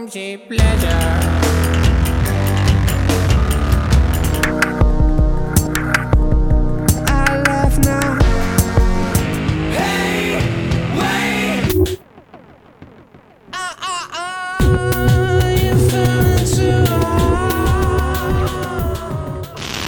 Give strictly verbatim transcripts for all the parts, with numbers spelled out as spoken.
funky pleasure. I laugh now. Hey, wait. Ah ah ah, you feel too hard.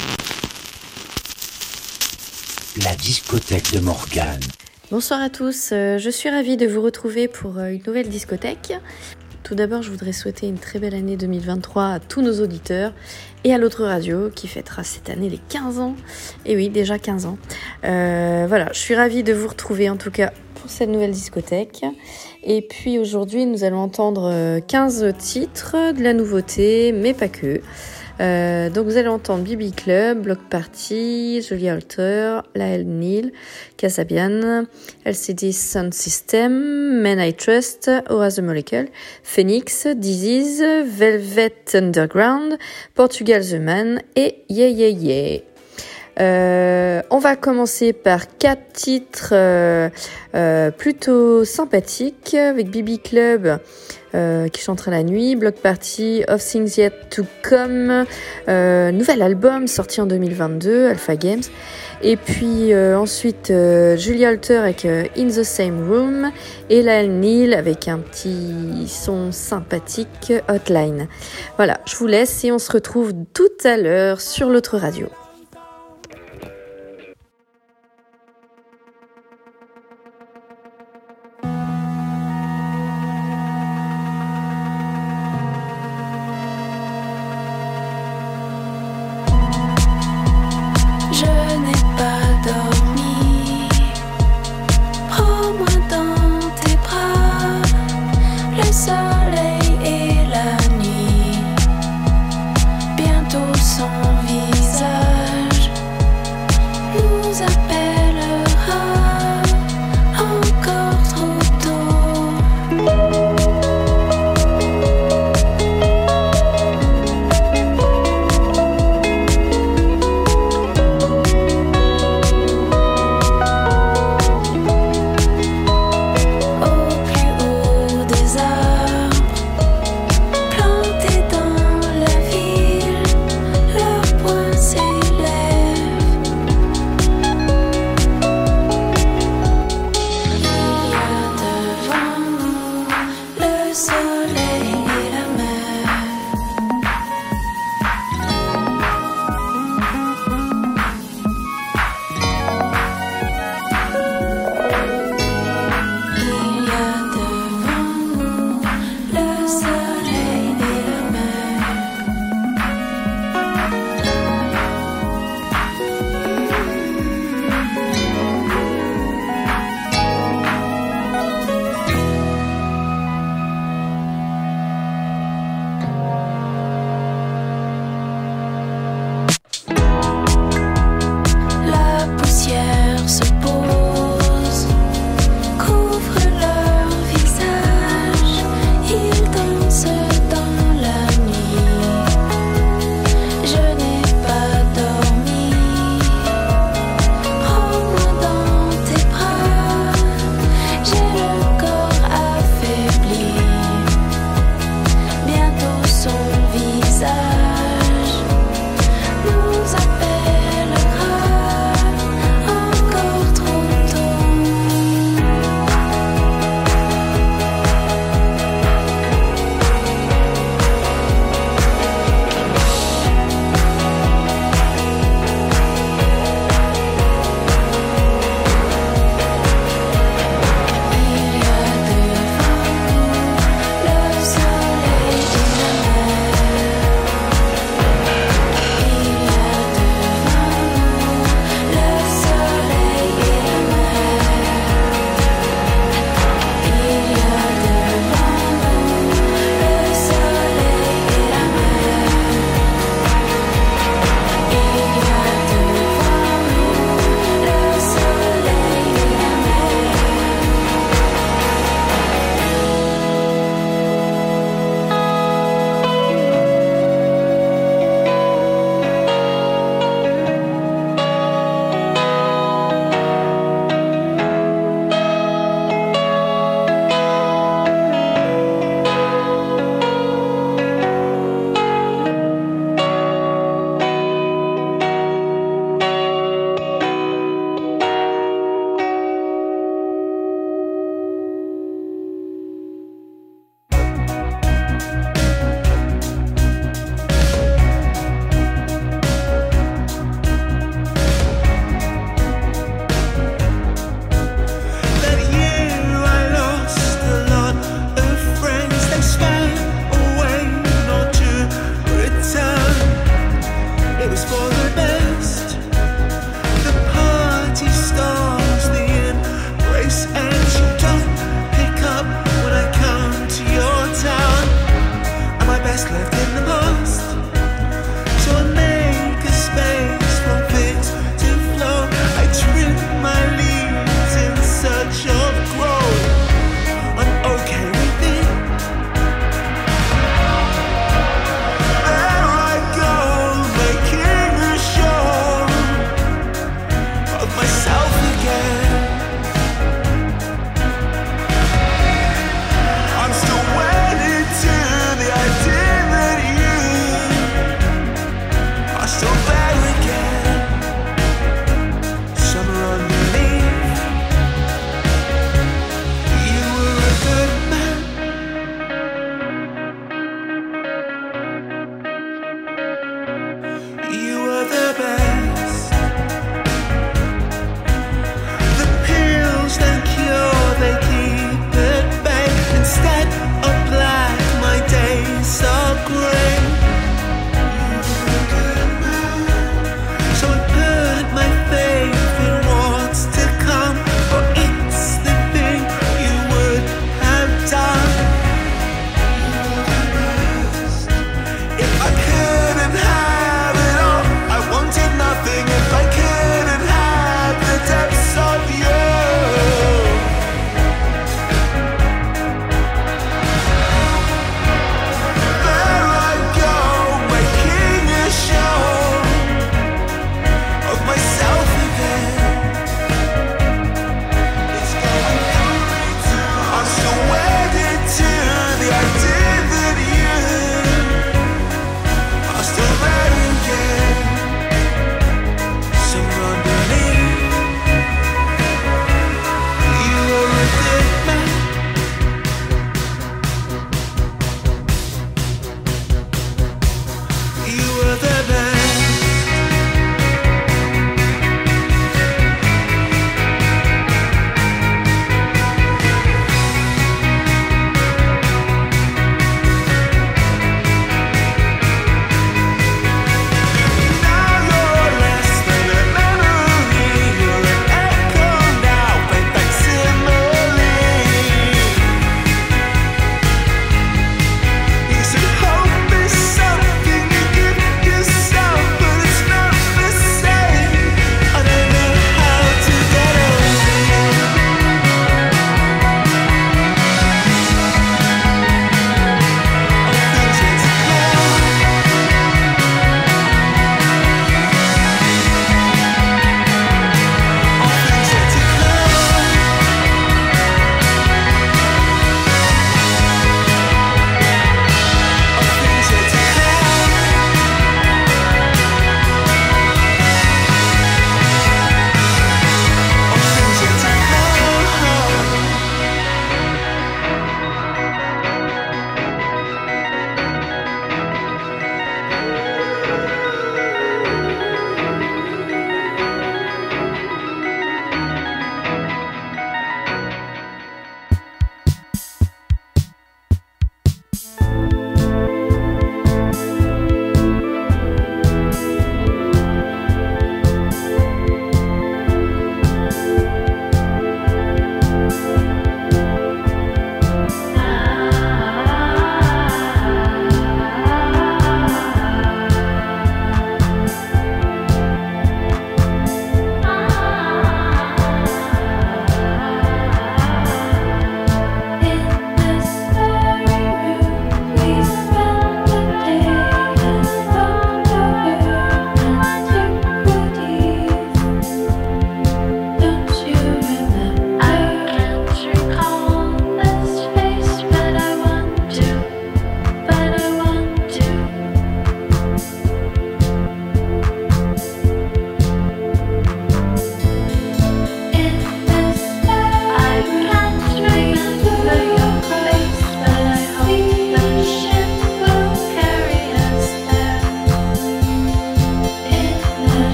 La discothèque de Morgane. Bonsoir à tous, euh, je suis ravie de vous retrouver pour euh, une nouvelle discothèque. Tout d'abord, je voudrais souhaiter une très belle année deux mille vingt-trois à tous nos auditeurs et à l'autre radio qui fêtera cette année les quinze ans. Et oui, déjà quinze ans. Euh, voilà, je suis ravie de vous retrouver en tout cas pour cette nouvelle discothèque. Et puis aujourd'hui, nous allons entendre quinze titres, de la nouveauté, mais pas que. Euh, donc vous allez entendre B B Club, Block Party, Julia Alter, Lael Neal, Kasabian, L C D Sound System, Men I Trust, Aura the Molecule, Phoenix, Disease, Velvet Underground, Portugal the Man et Yeah Yeah Yeah. Euh, on va commencer par quatre titres euh, euh, plutôt sympathiques avec B B Club euh, qui chantera la nuit, Block Party, Of Things Yet to Come, euh, nouvel album sorti en deux mille vingt-deux, Alpha Games, et puis euh, ensuite euh, Julia Alter avec euh, In the Same Room et Lael Neal avec un petit son sympathique, Hotline. Voilà, je vous laisse et on se retrouve tout à l'heure sur l'autre radio. Son visage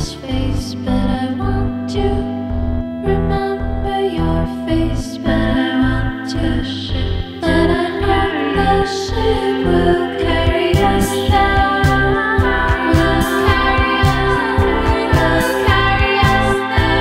this face, but I want to remember your face, but I want to ship that I know the ship will carry us down, will carry us, will carry us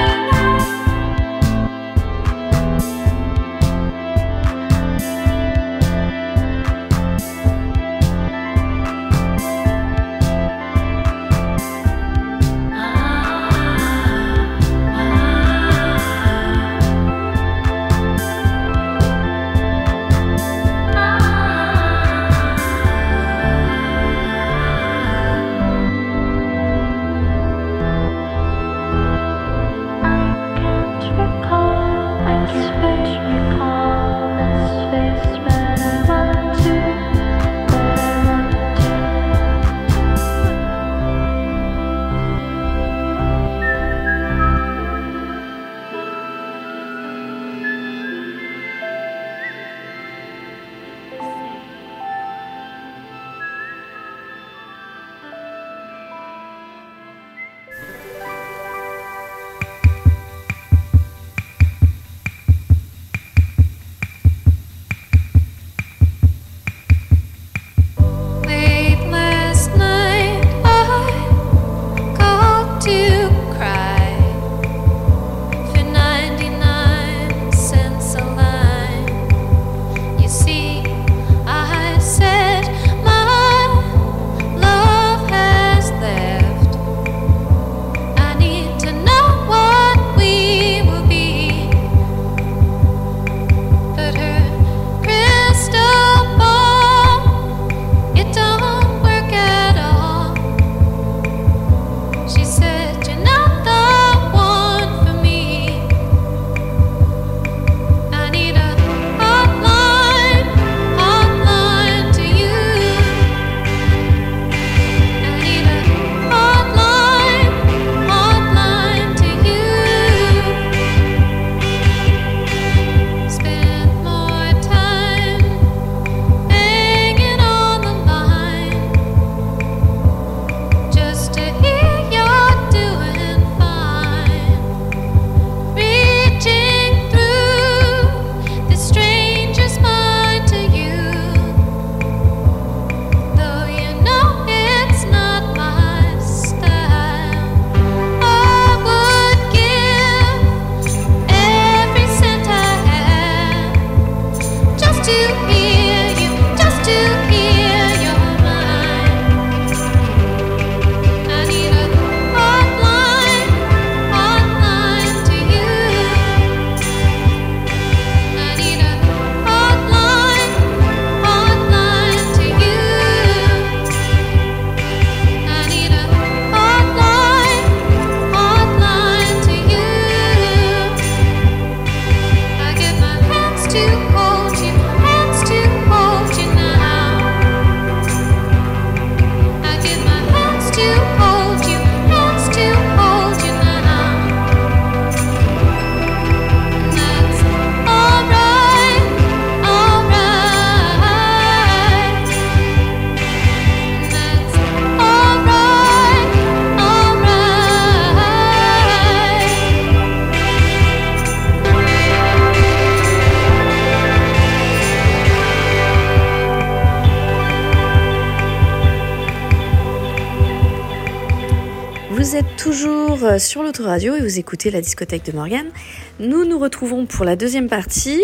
Vous êtes toujours sur l'autoradio et vous écoutez la discothèque de Morgane. Nous nous retrouvons pour la deuxième partie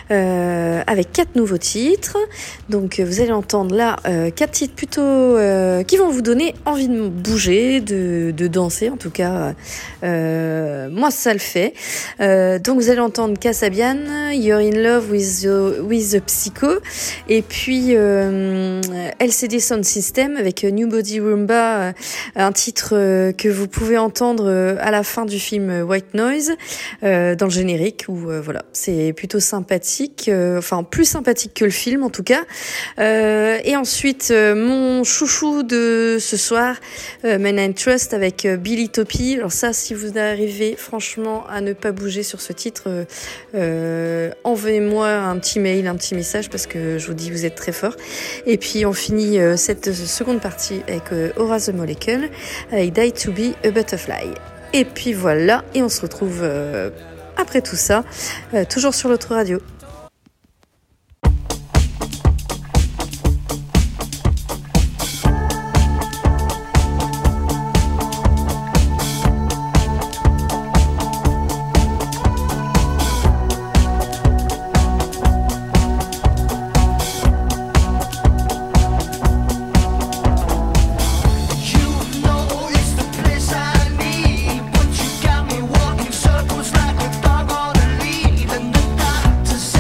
euh, avec quatre nouveaux titres. Donc vous allez entendre là euh, quatre titres plutôt euh, qui vont vous donner envie de bouger, de, de danser en tout cas. Euh, moi ça le fait. Euh, donc vous allez entendre Kasabian, You're in Love with the, with the Psycho, et puis euh, L C D Sound System avec New Body Rumba, euh, un titre euh, que vous pouvez entendre euh, à la fin du film White Noise, euh, dans le générique, où euh, voilà, c'est plutôt sympathique, euh, enfin plus sympathique que le film en tout cas. Euh, et ensuite euh, mon chouchou de ce soir, euh, Men I Trust avec euh, Billy Toppy. Alors ça, si vous arrivez franchement à ne pas bouger sur ce titre, euh, euh, envoyez-moi un petit mail, un petit message, parce que je vous dis vous êtes très fort. Et puis on finit euh, cette seconde partie avec euh, Aura the Molecule avec Die To Be a Butterfly. Et puis voilà, et on se retrouve euh, après tout ça, euh, toujours sur l'autre radio. Circles like a dog on a lead, and the doctor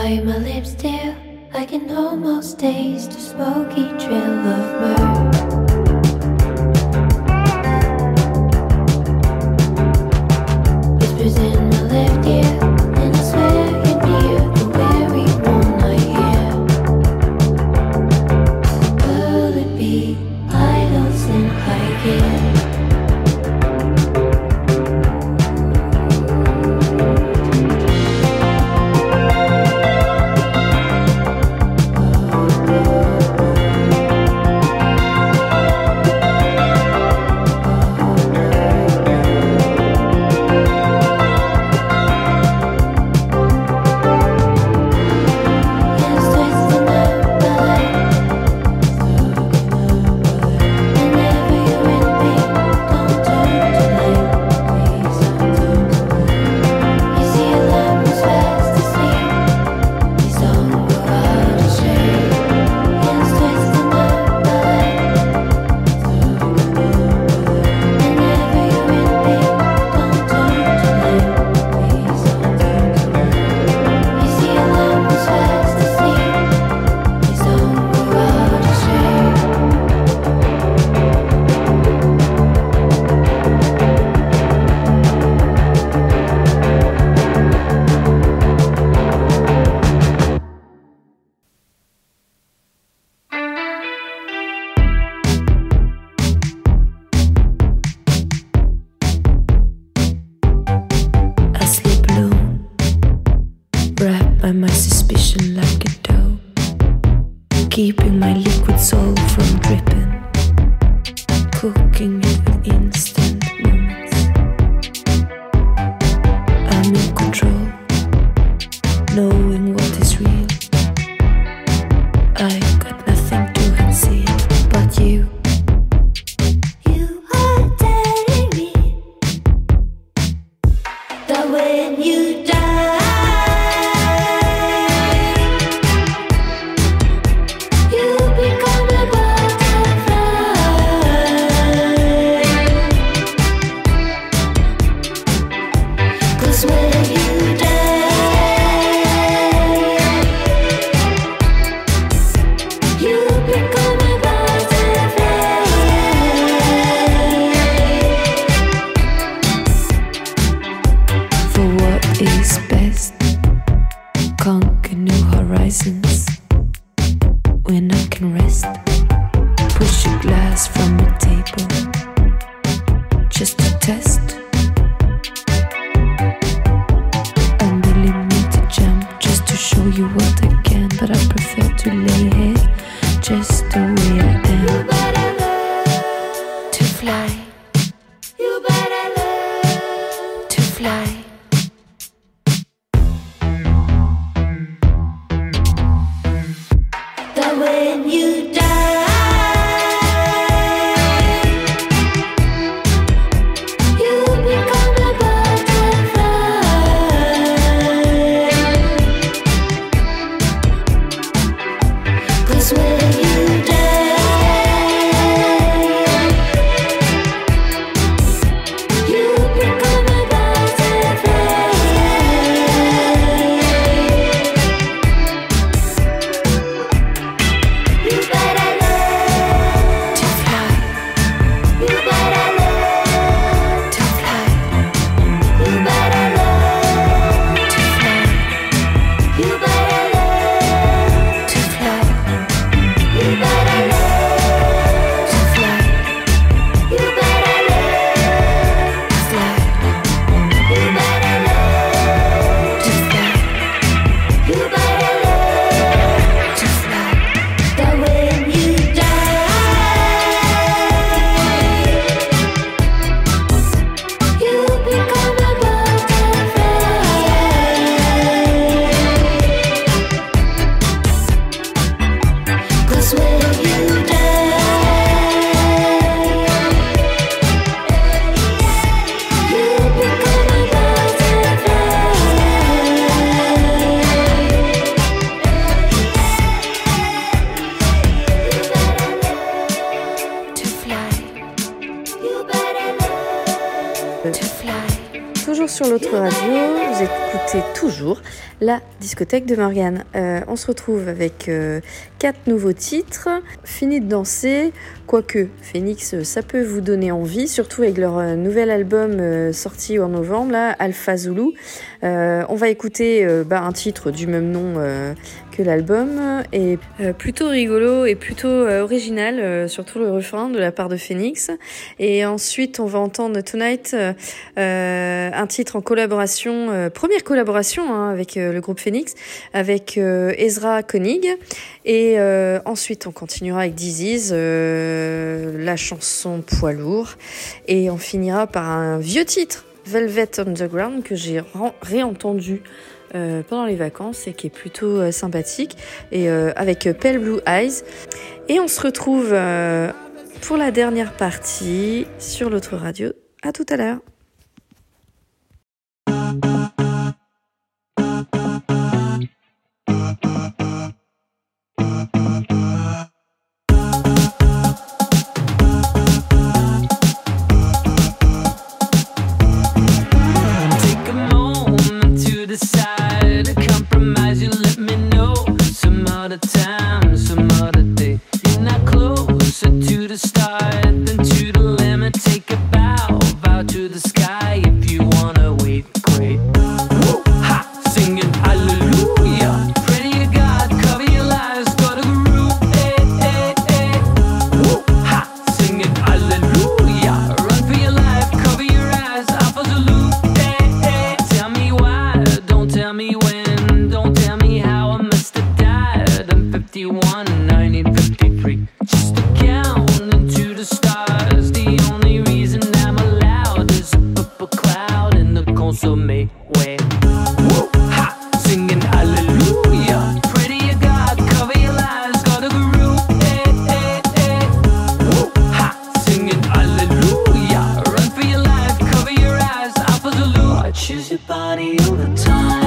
way my lips do, I can almost taste the smoky trail of myrrh. Whispers in my left ear, and I swear you're near the very one I hear. Will it be idols in high gear? By my suspicion like a dough, keeping my liquid soul from dripping, cooking it with instant moments. I'm in control, knowing what is real. I got nothing to conceal but you. You are telling me that when you die, when I can rest, push a glass from a table, just to test. A millimeter jump, just to show you what I can, but I prefer to lay here, just the way I am. You better learn to fly. You better learn to fly. sur l'autre radio, vous écoutez toujours la discothèque de Morgane. Euh, on se retrouve avec euh, quatre nouveaux titres. Fini de danser, quoique Phoenix, ça peut vous donner envie, surtout avec leur euh, nouvel album euh, sorti en novembre, là, Alpha Zulu. Euh, on va écouter euh, bah, un titre du même nom euh, que l'album, et euh, plutôt rigolo et plutôt euh, original, euh, surtout le refrain de la part de Phoenix. Et ensuite, on va entendre Tonight, euh, euh, un titre en collaboration, euh, première collaboration hein, avec euh, le groupe Phoenix, avec euh, Ezra Koenig. Et euh, ensuite, on continuera avec Disease, euh, la chanson Poids lourd. Et on finira par un vieux titre, Velvet Underground, que j'ai ré- réentendu euh, pendant les vacances et qui est plutôt euh, sympathique, et euh, avec euh, Pale Blue Eyes. Et on se retrouve euh, pour la dernière partie sur l'autre radio. À tout à l'heure. Decide to compromise, you let me know some other time, some other day. You're not closer to the start than to the limit. Take a bow, bow to the sky if you wanna wait. Great. Woo! Ha! Singing hallelujah. Pray to God, cover your lies, go to groove. Hey, hey, hey. Woo! Ha! Singing hallelujah. Run for your life, cover your eyes. Alpha Zulu. Hey, hey. Tell me why. Tell me when, don't tell me how I must have died. I'm fifty-one, nineteen fifty-three. Just a count into the stars. The only reason I'm allowed is a purple cloud in the consomme way. Woo! Ha! Singing hallelujah. Pray to your God, cover your lies, go to Guru. Hey, hey, hey. Woo! Ha! Singing hallelujah. Run for your life, cover your eyes. Alpha Zulu. I choose your body over time.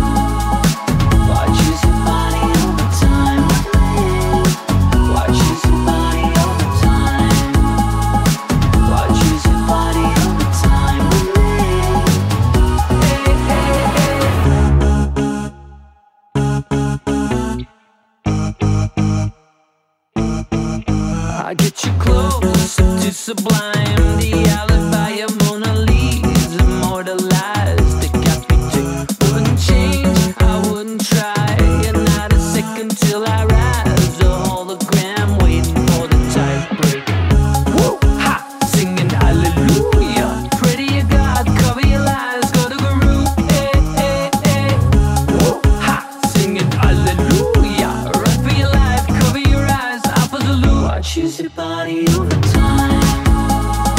I get you close to sublime, the alibi of Mona Lisa, immortalized, decapitated. Wouldn't change, I wouldn't try, and not a second till I rise. A hologram waiting for the tide break. Woo! Ha! Singing hallelujah. Pray to your God, cover your lies, go to Guru. Hey, hey, hey. Woo! Ha! Singing hallelujah. Run for your life, cover your eyes. Alpha Zulu. I choose your body over time.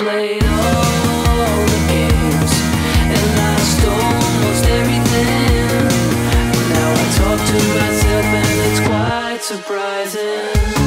played all the games and lost almost everything. Now I talk to myself and it's quite surprising.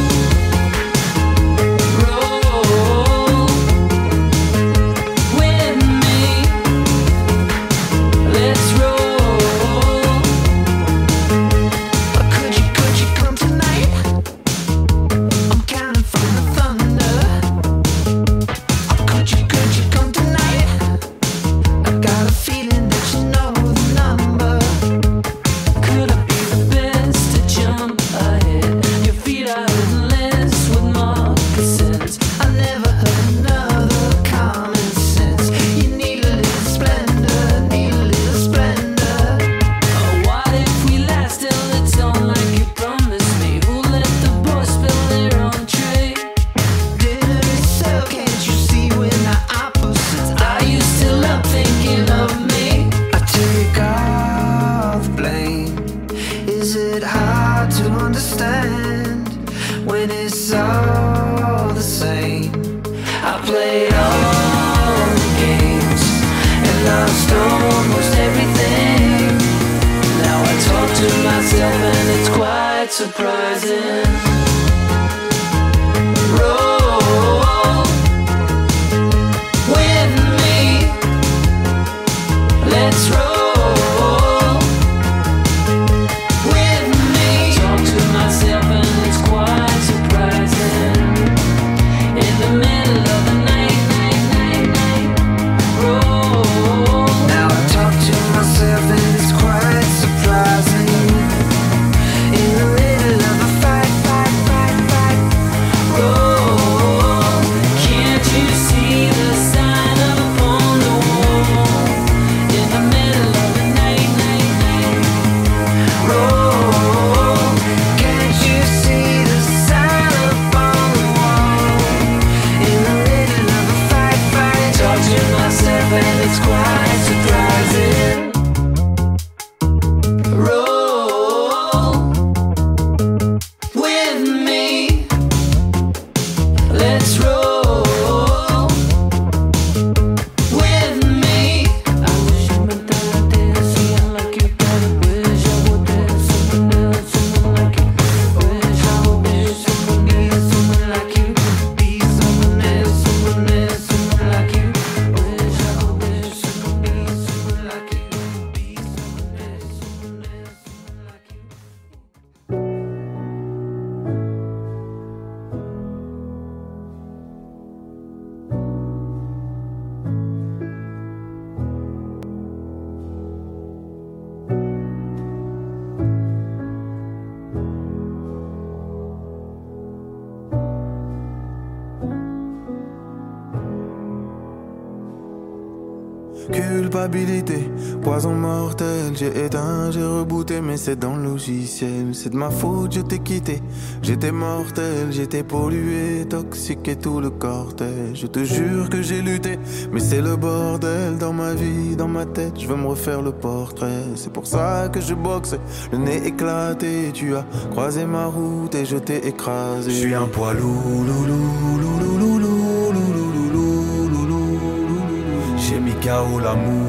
Culpabilité, poison mortel, j'ai éteint, j'ai rebooté, mais c'est dans le logiciel. C'est de ma faute, je t'ai quitté, j'étais mortel, j'étais pollué, toxique et tout le cortège. Je te jure que j'ai lutté, mais c'est le bordel dans ma vie, dans ma tête, je veux me refaire le portrait. C'est pour ça que je boxe, le nez éclaté, tu as croisé ma route et je t'ai écrasé. Je suis un poids lourd, loulou, loulou, loulou, loulou, loulou, loulou, loulou. J'ai mis K O l'amour.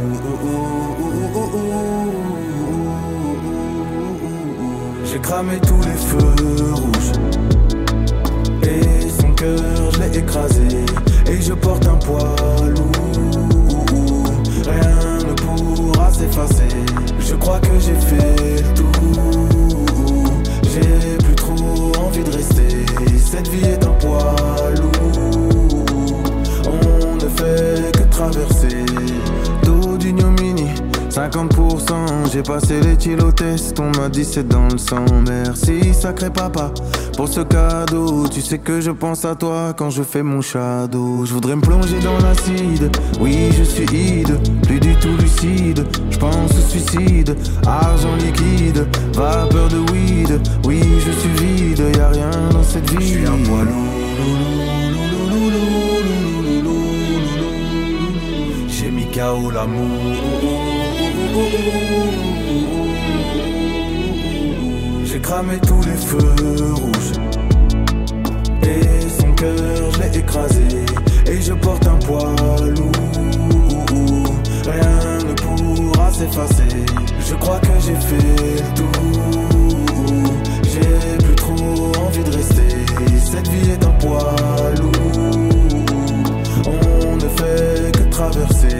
J'ai cramé tous les feux rouges et son cœur je l'ai écrasé. Et je porte un poids lourd, rien ne pourra s'effacer. Je crois que j'ai fait le tour, j'ai plus trop envie de rester. Cette vie est un poids lourd, on ne fait que traverser. Dos d'ignominie, cinquante pour cent, j'ai passé l'éthylotest, on m'a dit c'est dans le sang. Merci sacré papa pour ce cadeau, tu sais que je pense à toi quand je fais mon shadow. Je voudrais me plonger dans l'acide, oui je suis hide, plus du tout lucide, je pense au suicide. Argent liquide, vapeur de weed, oui je suis vide, y'a rien dans cette vie. Je suis un poids lourd, j'ai mis K O l'amour. J'ai cramé tous les feux rouges et son cœur je l'ai écrasé et je porte un poids lourd. Rien ne pourra s'effacer. Je crois que j'ai fait le tour. J'ai plus trop envie de rester. Cette vie est un poids lourd. On ne fait que traverser.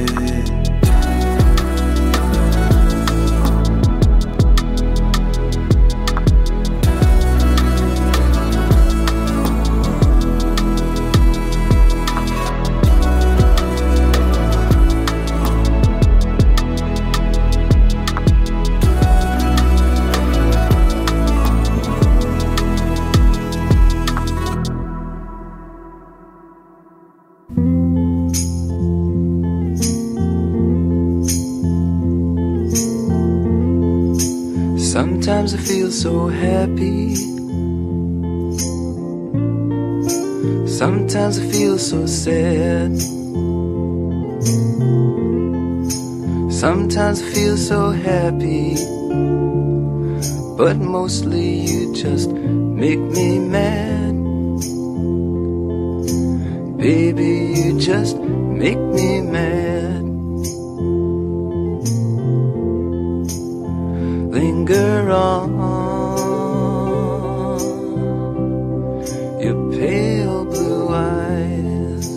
Sometimes I feel so happy. Sometimes I feel so sad. Sometimes I feel so happy. But mostly you just make me mad. Baby, you just make me mad. Linger on, your pale blue eyes.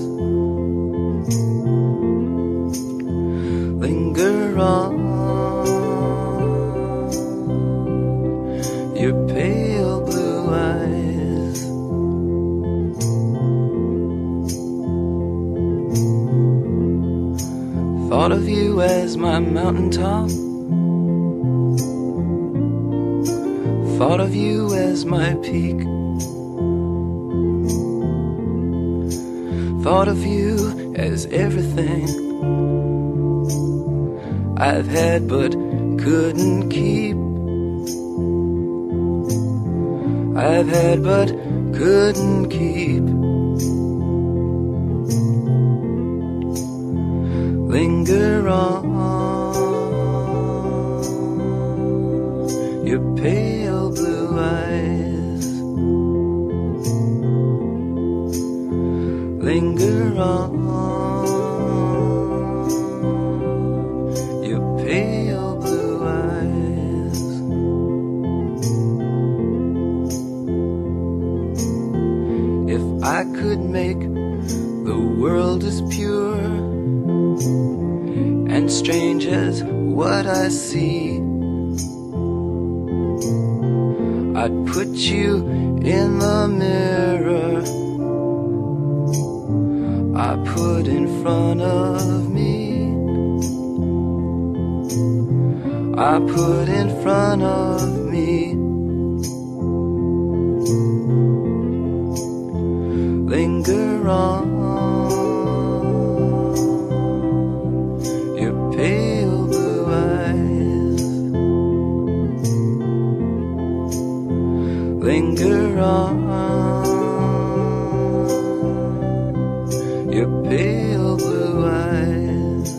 Linger on, your pale blue eyes. Thought of you as my mountaintop. Thought of you as my peak. Thought of you as everything I've had but couldn't keep. I've had but couldn't keep. Linger on, your pale blue eyes. Linger on, your pale blue eyes. If I could make the world as pure and strange as what I see, I'd put you in the mirror I put in front of me. I put in front of me. Linger on, your pale blue eyes. Linger on, your pale blue eyes.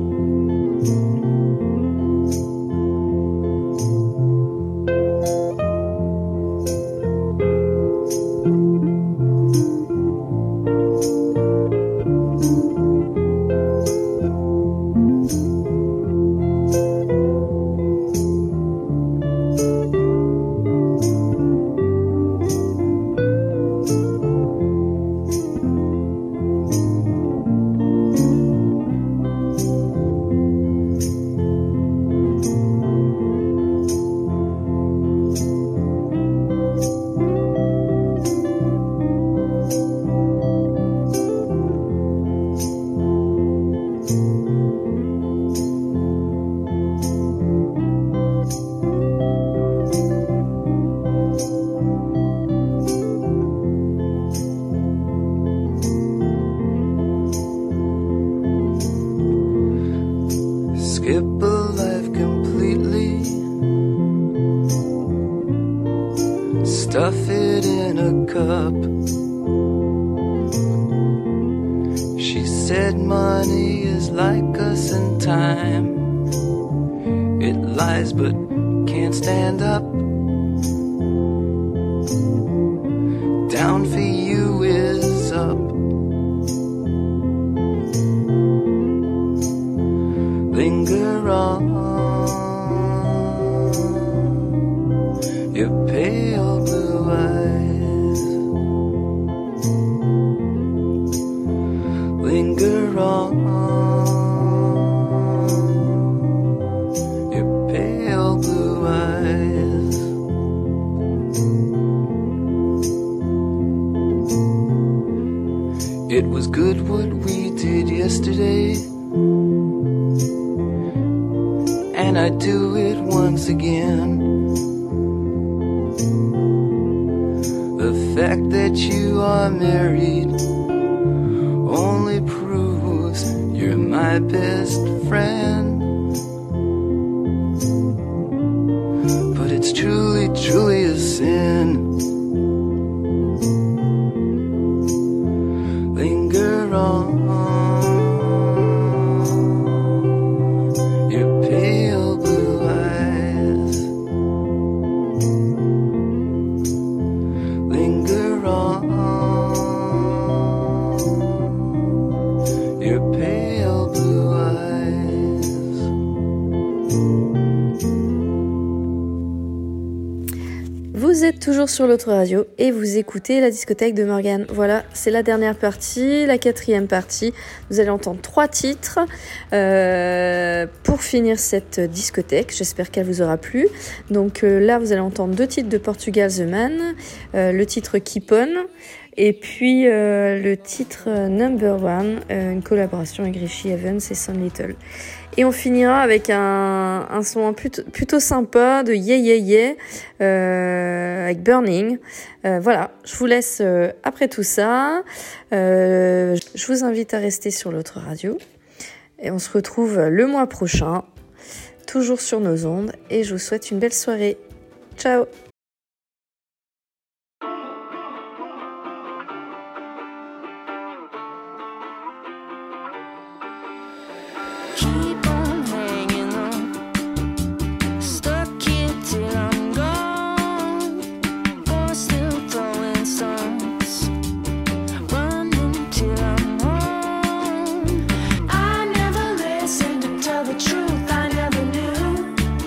Skip a life completely, stuff it in a cup. She said money is like us in time. It lies but can't stand up. Down for you is linger on. Your pale blue eyes linger on. Your pale blue eyes. It was good what we did yesterday, and I'd do it once again. The fact that you are married only proves you're my best friend. But it's truly, truly a sin. Linger on. Your pale blue eyes linger on. Your pale blue eyes. Vous êtes toujours sur l'autre radio et vous écoutez la discothèque de Morgane. Voilà, c'est la dernière partie, la quatrième partie. Vous allez entendre trois titres euh, pour finir cette discothèque. J'espère qu'elle vous aura plu. Donc euh, là, vous allez entendre deux titres de Portugal The Man, euh, le titre Keep On et puis euh, le titre euh, Number One, euh, une collaboration avec Richie Evans et Son Little. Et on finira avec un, un son plutôt, plutôt sympa de Yeah Yeah Yeah euh, avec Burning. Euh, voilà, je vous laisse euh, après tout ça. Euh, je vous invite à rester sur l'autre radio. Et on se retrouve le mois prochain, toujours sur nos ondes. Et je vous souhaite une belle soirée. Ciao! Keep on hanging on, stuck here till I'm gone. Boy, still throwing stones, running till I'm home. I never listened to tell the truth, I never knew.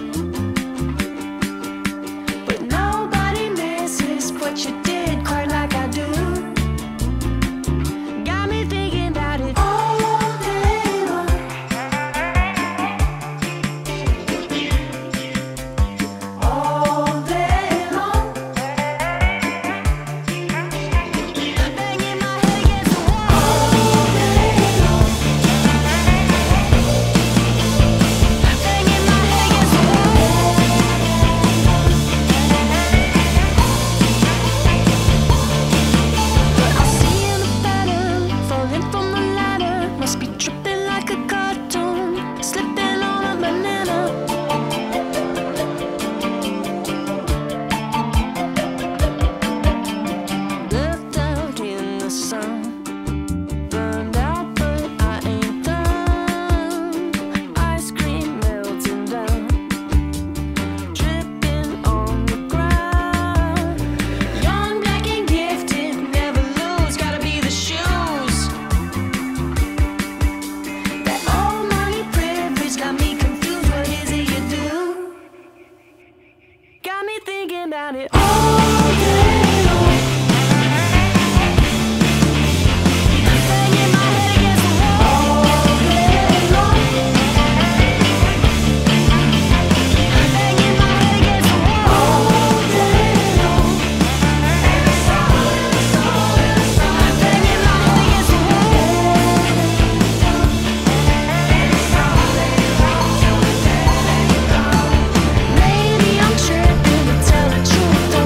But nobody misses what you did quite like I do. Got me thinking about it all day long. All day long, banging my head against the wall. All day long, banging my head against the wall. But I see in the pattern, falling from the ladder. Must be tripping like a cartoon, slipping on a banana. Left out in the sun, burned out but I ain't done. Ice cream melting down, dripping on the ground. Young, black and gifted, never lose. Gotta be the shoes. That old money privilege got me confused. What is it you do? Got me thinking about it all day long. Banging my head against the wall. All day long. Banging my head against the wall. All day long. Banging my head against the wall. Maybe I'm tripping, but tell the truth.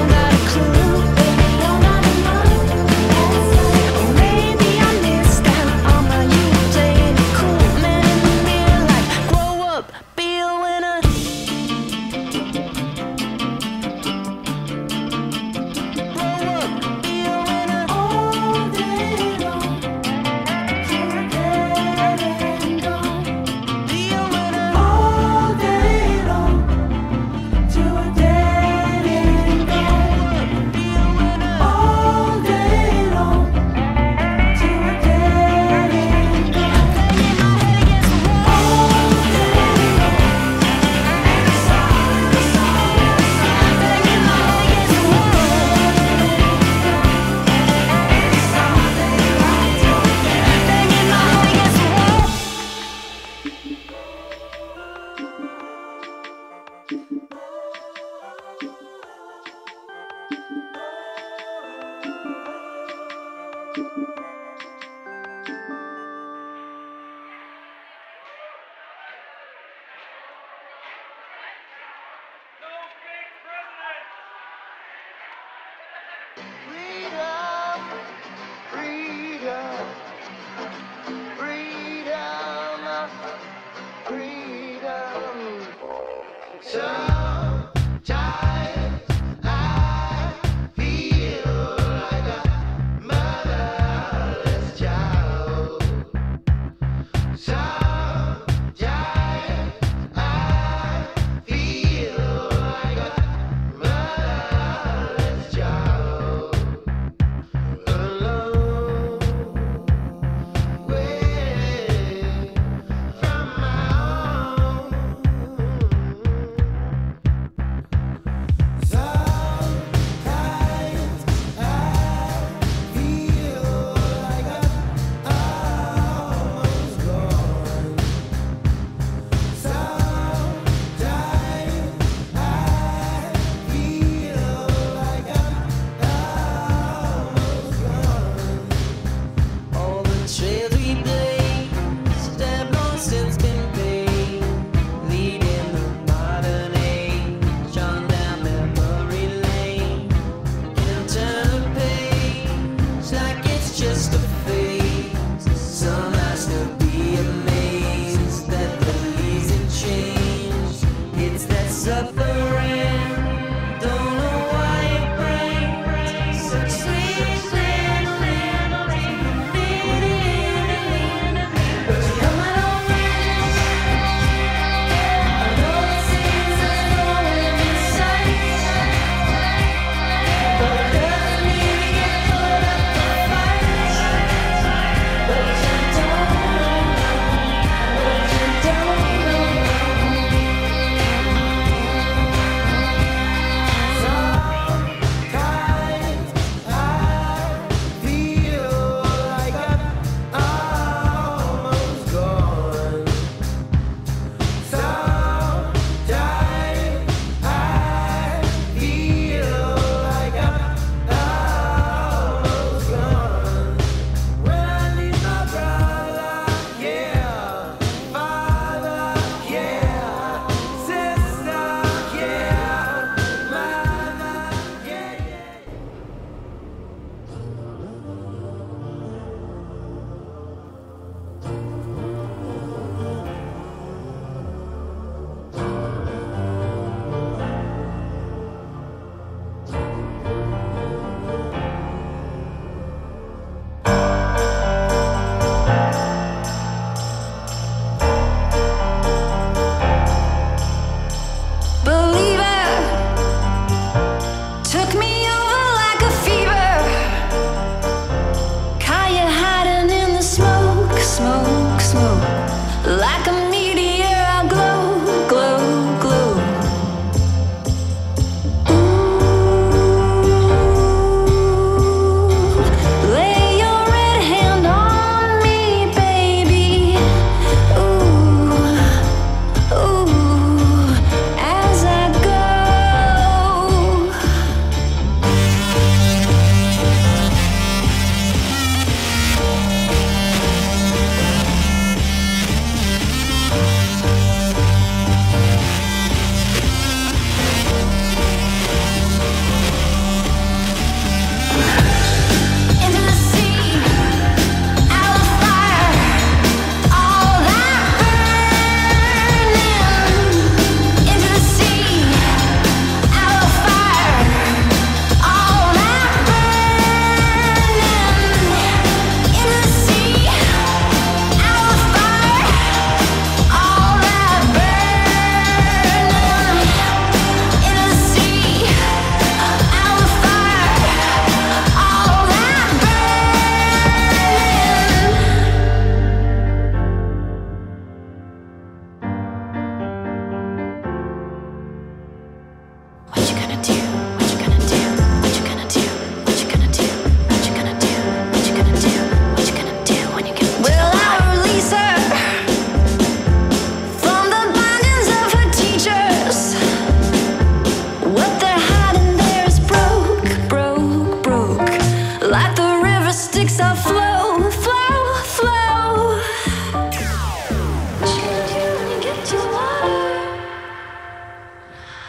From my own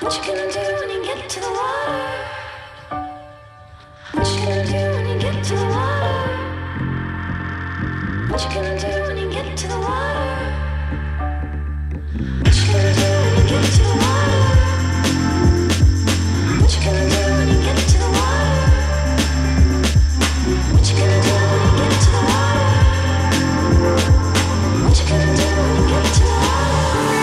What you gonna do when you get to the water? What you gonna do when you get to the water? What you gonna do when you get to the water? What you gonna do when you get to the water? What you gonna do when you get to the water? What you gonna do when you get to the water? What you gonna do when you get to the water?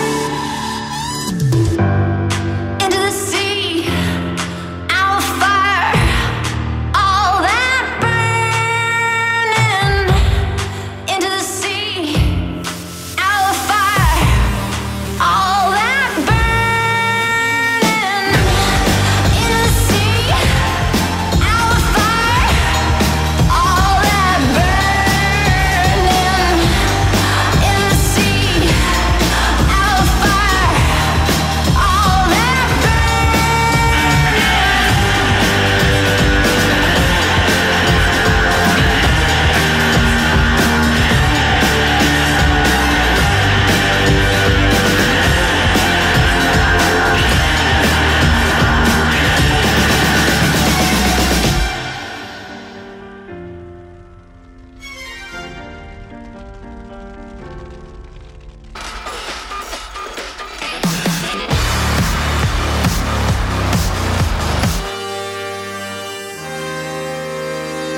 Into the sea, our fire, all that burning. Into the sea, our fire, all that burning. Into the sea, our fire, all that burning. Into the sea, our fire, all that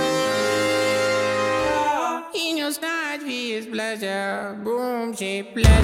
In your snide, his pleasure, boom, she play.